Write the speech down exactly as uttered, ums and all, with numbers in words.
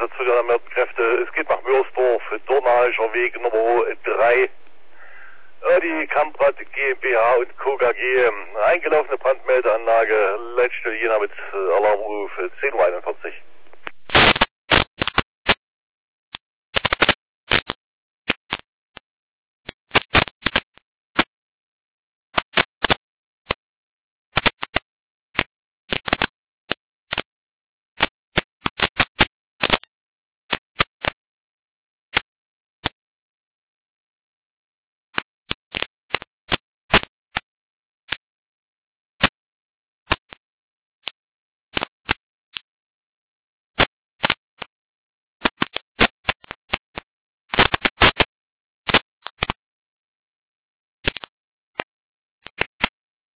zu den ermeldeten Kräften. Es geht nach Mörsdorf, Dornaischer Weg Nummer drei. Die Kamprad GmbH und Co. K G. Eingelaufene Brandmeldeanlage, letzte Jena mit Alarmruf zehn Uhr einundvierzig.